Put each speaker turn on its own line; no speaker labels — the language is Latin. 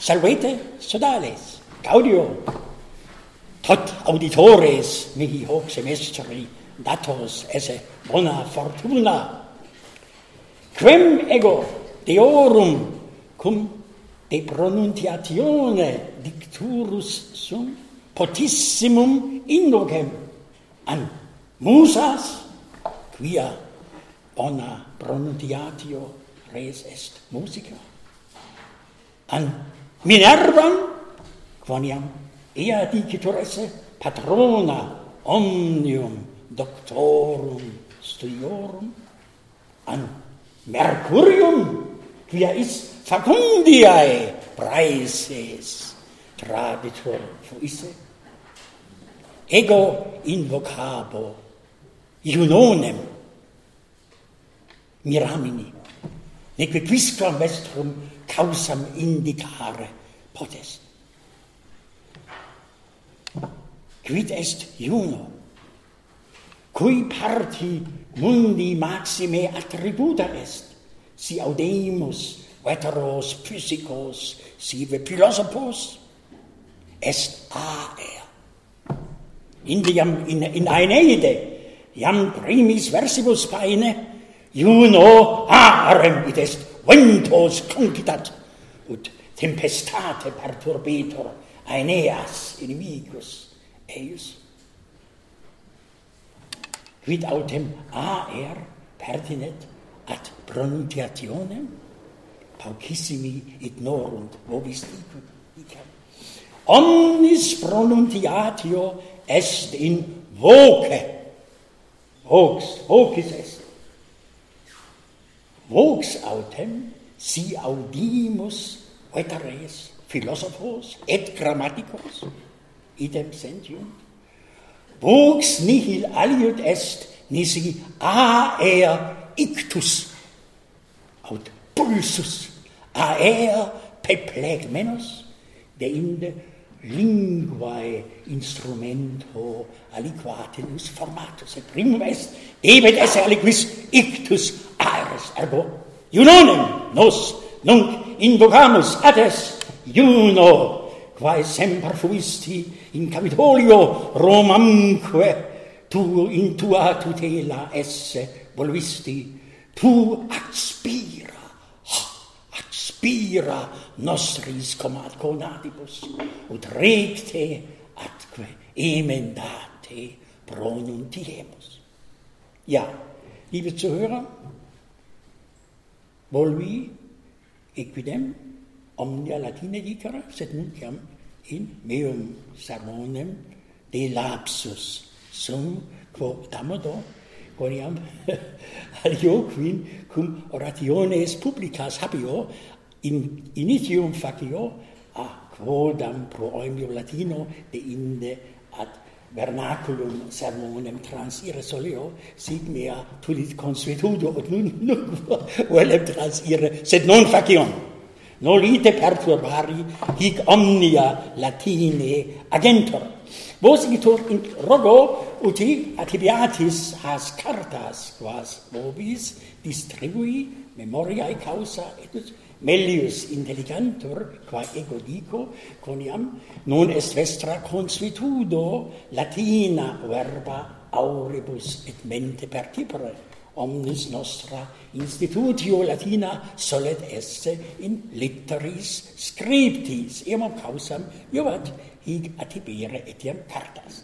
salvete sodales, gaudio, tot auditores mihi hoc semestri datos esse bona fortuna, quem ego deorum cum de pronunciatione dicturus sum potissimum indocem an musas, quia bona pronunciatio res est musica, an Minervam, quoniam ea dicitur esse patrona omnium doctorum studiorum, an Mercurium, quia is facundiae praeses traditur fuisse, ego invocabo Junonem miramini, neque quisquam vestrum causam indicare potest. Quid est Juno, cui parti mundi maxime attributa est, si audemus veteros physicos sive philosophos, est aer. Indiam in Aeneide, iam primis versibus paene, Juno arem id est ventos concitat, ut tempestate perturbetur Aeneas inimicus eius. Quid autem aer pertinet ad pronunciationem? Paucissimi ignorunt vobis dicam. Omnis pronunciatio est in voce. Vocis est. Vox autem si audimus veteres philosophos et grammaticos idem sentiunt. Vox nihil aliud est nisi aer ictus aut pulsus aer peplegmenos deinde linguae instrumento aliquatinus formatus, et primum est debet esse aliquis ictus aeres, ergo Junonem nos nunc invocamus ades Juno, quae semper fuisti in Capitolio Romamque, tu in tua tutela esse voluisti, tu aspira nostris comat conatibus, ut recte atque emendate pronuntiemus. Ja, liebe Zuhörer, volvi equidem omnia Latine dicere, sed nunc iam in meum sermonem de lapsus sum quo damodo, quoniam alioquin cum orationes publicas habio in initium facio a quodam pro oemio Latino deinde ad vernaculum sermonem transire soleo, sic mea tulit consuetudo, ut nunc volem transire, sed non faciam. Nolite perturbari hic omnia Latine agentur. Vos igitur in rogo uti atibiatis has cartas quas vobis distribui memoriae causa et melius intelligentur qua ego dico quoniam non est vestra consuetudo Latina verba auribus et mente percipere. Omnis nostra institutio Latina solet esse in litteris scriptis, eam causam juvat hic atibere etiam cartas.